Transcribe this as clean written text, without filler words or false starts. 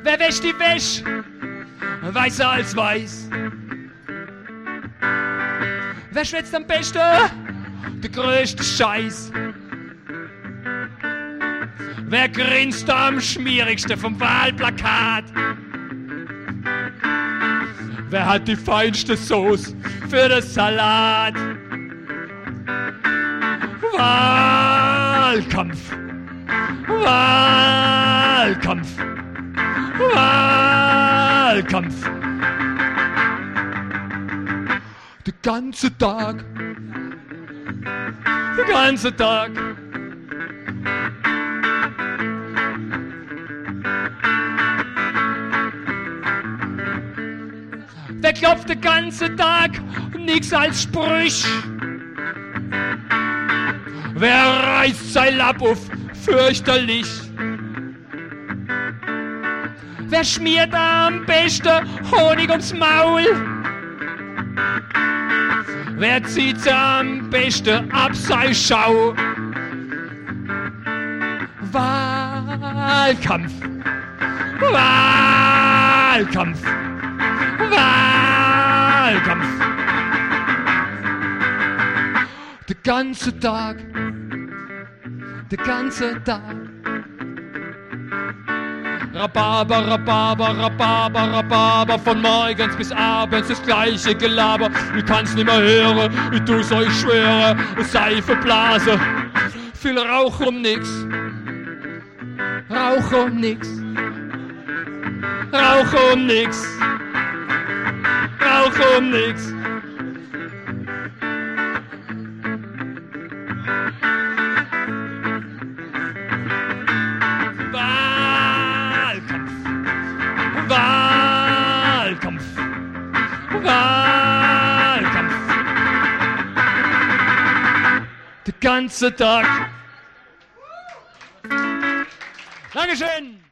Wer wäscht die Wäsche? Weißer als weiß. Wer schwätzt am besten? Der größte Scheiß. Wer grinst am schmierigsten vom Wahlplakat? Wer hat die feinste Sauce für den Salat? Wahlkampf, Wahlkampf, Wahlkampf. Den ganzen Tag, den ganzen Tag. Wer klopft den ganzen Tag, nix als Sprüch? Wer reißt sein Lapp auf, fürchterlich? Wer schmiert am besten Honig ums Maul? Wer zieht's am besten ab sei Schau? Wahlkampf, Wahlkampf, Wahlkampf. Der ganze Tag, der ganze Tag. Rhabarber, Rhabarber, Rhabarber, Rhabarber, von morgens bis abends das gleiche Gelaber. Ich kann's nicht mehr hören, ich tu's euch schwöre, Seifenblase, viel Rauch um nix, Rauch um nix, Rauch um nix, Rauch um nix. Wahlkampf, Wahlkampf, der ganze Tag. Dankeschön.